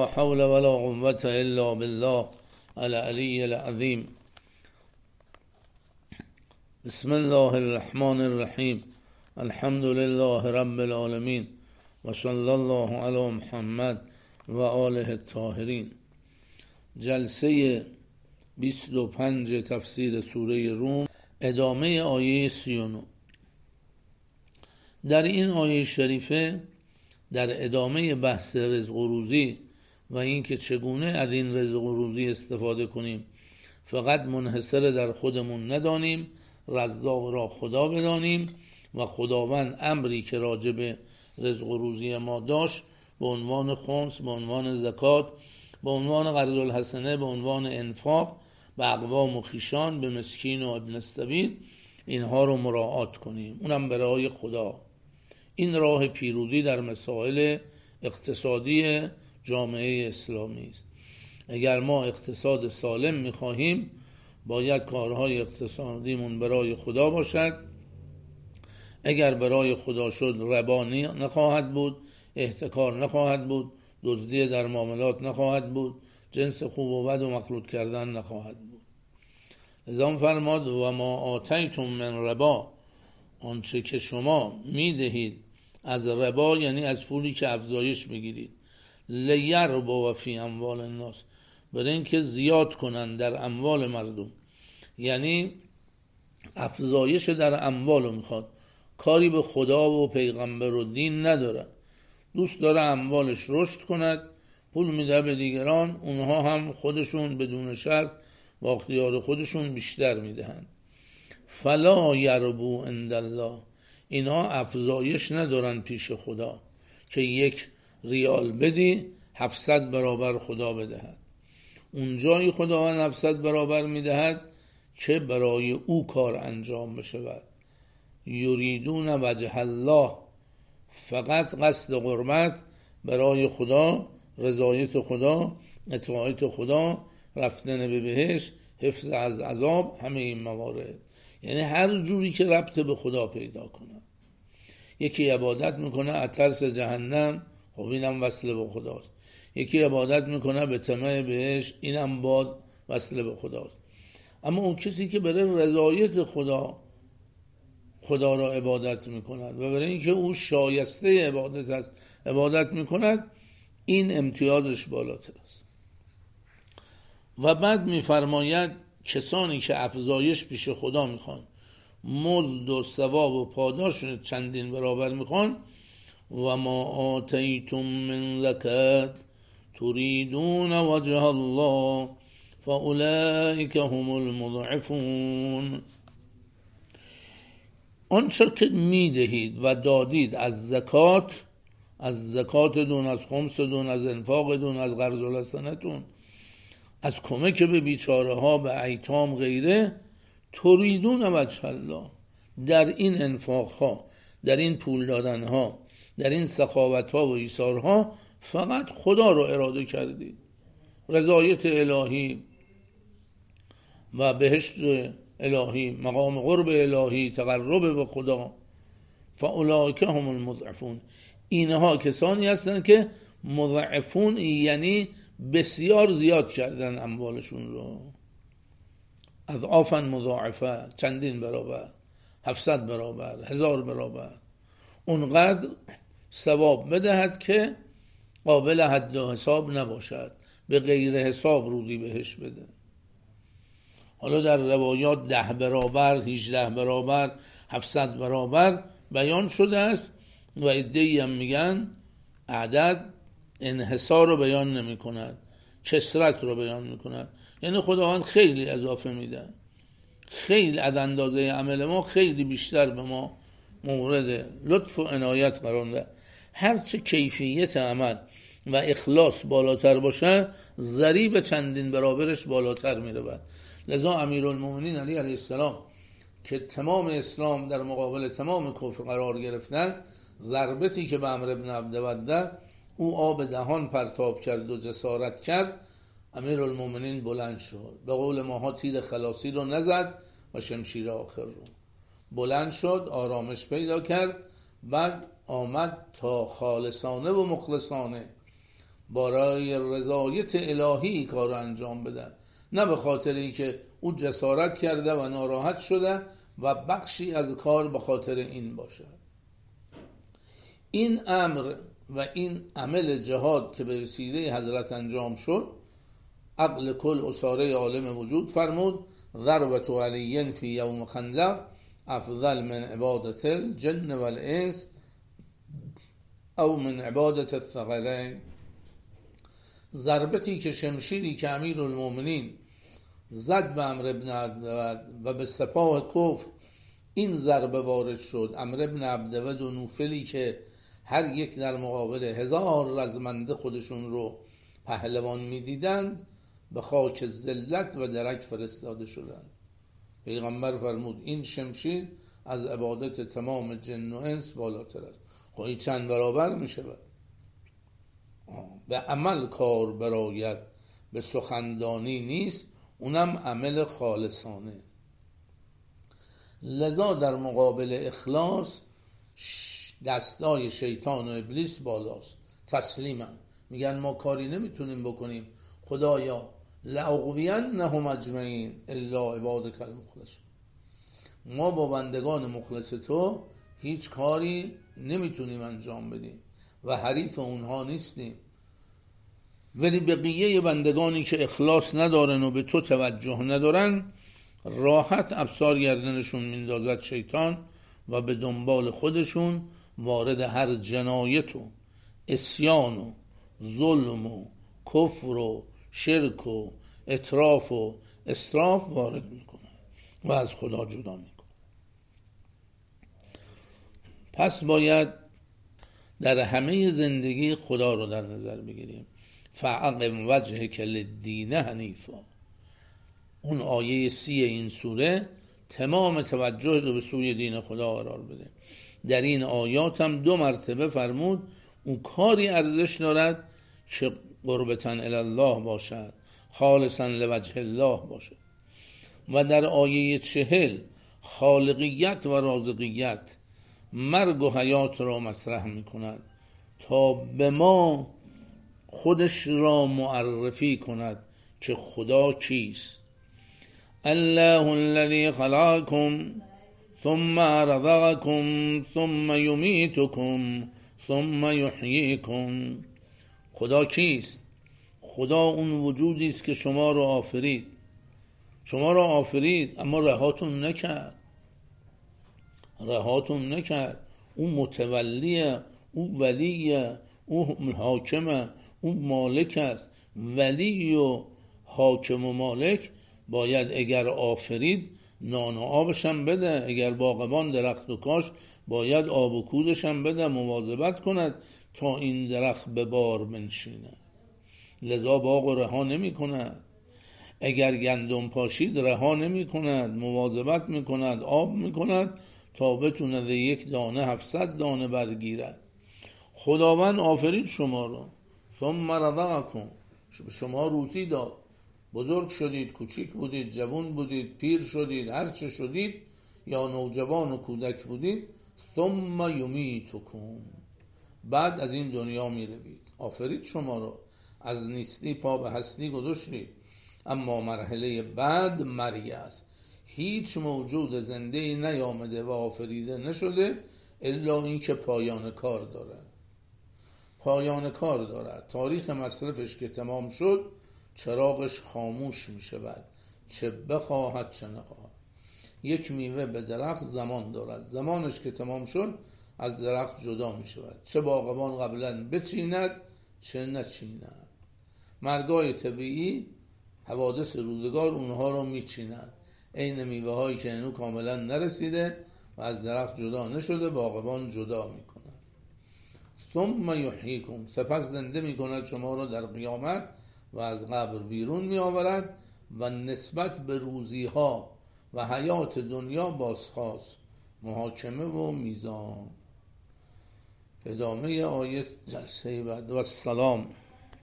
لا حول ولا قوة الا بالله العلی العظیم. بسم الله الرحمن الرحیم. الحمد لله رب العالمین و صلی الله علی محمد و آله الطاهرین. جلسه 25 تفسیر سوره روم، ادامه آیه 39. در این آیه شریفه در ادامه بحث رزق و روزی و اینکه چگونه از این رزق و روزی استفاده کنیم، فقط منحصر در خودمون ندانیم، رزاق را خدا بدانیم و خداوند امری که راجع به رزق و روزی ما داشت به عنوان خمس، به عنوان زکات، به عنوان قرض الحسنه، به عنوان انفاق به اقوام و خویشان، به مسکین و ابن السبیل، اینها رو مراعات کنیم، اونم برای خدا. این راه پیروزی در مسائل اقتصادی جامعه اسلامی است. اگر ما اقتصاد سالم می‌خواهیم، باید کارهای اقتصادیمون برای خدا باشد. اگر برای خدا شد، ربا نخواهد بود، احتکار نخواهد بود، دزدی در معاملات نخواهد بود، جنس خوب و بد و مخلوط کردن نخواهد بود. لذا فرماد و ما آتیتم من ربا، آنچه که شما میدهید از ربا، یعنی از پولی که افزایش بگیرید، لیربوا فی اموال الناس، برای اینکه زیاد کنن در اموال مردم، یعنی افزایش در اموالو میخواد، کاری به خدا و پیغمبر و دین نداره، دوست داره اموالش رشد کند، پول میده به دیگران، اونها هم خودشون بدون شرط با اختیار خودشون بیشتر میدهند. فلا یربو عند الله، اینا افزایش ندارن پیش خدا که 1 ریال بدی 700 برابر خدا بدهد. اونجایی خداوند 700 برابر میدهد که برای او کار انجام بشود. یریدون وجه الله، فقط قصد قربت برای خدا، رضایت خدا، اطاعت خدا، رفتن به بهشت، حفظ از عذاب، همه این موارد. یعنی هر جوری که ربط به خدا پیدا کنه. یکی عبادت میکنه از ترس جهنم، خب اینم وصل به خداست. یکی عبادت میکنه به طمع بهشت، اینم باد وصل به خداست. اما اون کسی که برای رضایت خدا را عبادت میکند و برای اینکه او شایسته عبادت است عبادت میکند، این امتیازش بالاتر است. و بعد میفرماید کسانی که افزایش پیش خدا میخوان، مزد و ثواب و پاداش چندین برابر میخوان، و ما آتیتم من زکات تریدون وجه الله فاولئک هم المضعفون، آنچه که میدهید و دادید از زکات، از زکاتتون، از خمستون، از انفاقتون، از قرض الحسنتون، از کمک به بیچاره ها، به ایتام غیره، تریدون وجه الله، در این انفاق ها، در این پول دادن ها، در این سخاوت ها و ایثار ها فقط خدا رو اراده کردید، رضایت الهی و بهشت الهی، مقام قرب الهی، تقرب به خدا. فاولئک هم المضعفون، اینها کسانی هستند که مضعفون، یعنی بسیار زیاد کردن اموالشون رو، اضعافا مضاعفه، چندین برابر، 700 برابر، 1000 برابر، اونقدر ثواب بدهد که قابل حد و حساب نباشد، به غیر حساب روزی بهش بده. حالا در روایات 10 برابر، 18 برابر، 700 برابر بیان شده است و عده‌ای هم میگن عدد انحصار رو بیان نمی کند، کثرت رو بیان می کند. یعنی خداوند خیلی اضافه میده، خیلی از اندازه عمل ما خیلی بیشتر به ما مورد لطف و عنایت قرار میده. هرچه کیفیت عمل و اخلاص بالاتر باشه، ضریب چندین برابرش بالاتر میره. لذا امیرالمومنین علی علیه السلام که تمام اسلام در مقابل تمام کفر قرار گرفتن، ضربتی که به عمرو بن عبدوده او آب دهان پرتاب کرد و جسارت کرد، امیرالمومنین بلند شد، به قول ماها تیر خلاصی رو نزد و شمشیر آخر رو بلند شد، آرامش پیدا کرد، بعد آمد تا خالصانه و مخلصانه برای رضایت الهی کار انجام بدن، نه به خاطر اینکه او جسارت کرده و ناراحت شده و بخشی از کار به خاطر این باشه. این امر و این عمل جهاد که به وسیله حضرت انجام شد، عقل کل اساره عالم وجود فرمود ضربت علی فی یوم خندق افضل من عبادت الجن والانس او من عبادت الثقلین. ضربتی که شمشیری که امیرالمومنین زد به عمرو بن عبدود و به سپاه کفر این ضربه وارد شد. عمرو بن عبدود و نوفلی که هر یک در مقابل 1000 رزمنده خودشون رو پهلوان میدیدند، به خاک ذلت و درک فرستاده شدند. پیغمبر فرمود این شمشیر از عبادت تمام جن و انس بالاتر است. خواهی چند برابر میشه به عمل کار برایت، به سخندانی نیست، اونم عمل خالصانه. لذا در مقابل اخلاص دستای شیطان و ابلیس بالاست. تسلیمن، میگن ما کاری نمیتونیم بکنیم، خدایا لاغوینهم اجمعین الا عبادک المخلصین، ما با بندگان مخلص تو هیچ کاری نمیتونیم انجام بدیم و حریف اونها نیستیم. ولی بقیه بندگانی که اخلاص ندارن و به تو توجه ندارن، راحت ابصار گردنشون میندازد شیطان و به دنبال خودشون وارد هر جنایت و عصیان و ظلم و کفر و شرک و اطراف و اسراف وارد میکنن و از خدا جدا میکنن. پس باید در همه زندگی خدا رو در نظر بگیریم. فعقم وجهک للدین حنیفا. اون آیه 30 این سوره تمام توجه رو به سوی دین خدا قرار بده. در این آیات هم 2 مرتبه فرمود اون کاری ارزش دارد که قربتاً الی الله باشد، خالصاً لوجه الله باشد. و در آیه 40 خالقیت و رازقیت، مرگ و حیات را مطرح میکند تا به ما خودش را معرفی کند که خدا کیست. الله الذی خلقکم ثم رزقکم ثم یمیتکم ثم یحییکم. خدا کیست؟ خدا اون وجودی است که شما را آفرید. شما را آفرید اما رهاتون نکرد. اون متولیه، اون ولیه، اون حاکمه، اون مالک است. ولی و حاکم و مالک باید اگر آفرید نان و آبش هم بده، اگر باغبان درخت و کاش باید آب و کودش هم بده، مواظبت کند تا این درخت به بار بنشینه. لذا باغ رها نمی کند. اگر گندم پاشید رها نمی کند، مواظبت می کند، آب می کند تا بتونه ده 1 دانه 700 دانه برگیرد. خداوند آفرید شما رو، ثم رزقکم، شما روزی داد، بزرگ شدید، کوچیک بودید، جوان بودید، پیر شدید، هر چه شدید، یا نوجوان و کودک بودید، ثم یمیتکم، بعد از این دنیا می روید. آفرید شما رو، از نیستی پا به هستی گذاشتید. اما مرحله بعد مرگ است. هیچ موجود زنده‌ای نیامده و آفریده نشده الا این که پایان کار دارد. تاریخ مصرفش که تمام شد چراغش خاموش می شود، چه بخواهد چه نخواهد. یک میوه به درخت زمان دارد، زمانش که تمام شد از درخت جدا می شود، چه باغبان قبلا بچیند چه نچیند. مرگای طبیعی، حوادث روزگار اونها رو می چیند. این میوه هایی که هنوز کاملا نرسیده و از درخت جدا نشده باغبان جدا می کند. ثم یحییکم، سپس زنده می کند شما رو در قیامت و از قبر بیرون می آورد و نسبت به روزی ها و حیات دنیا بازخواست، محاکمه و میزان. ادامه آیه جلسه بعد و السلام.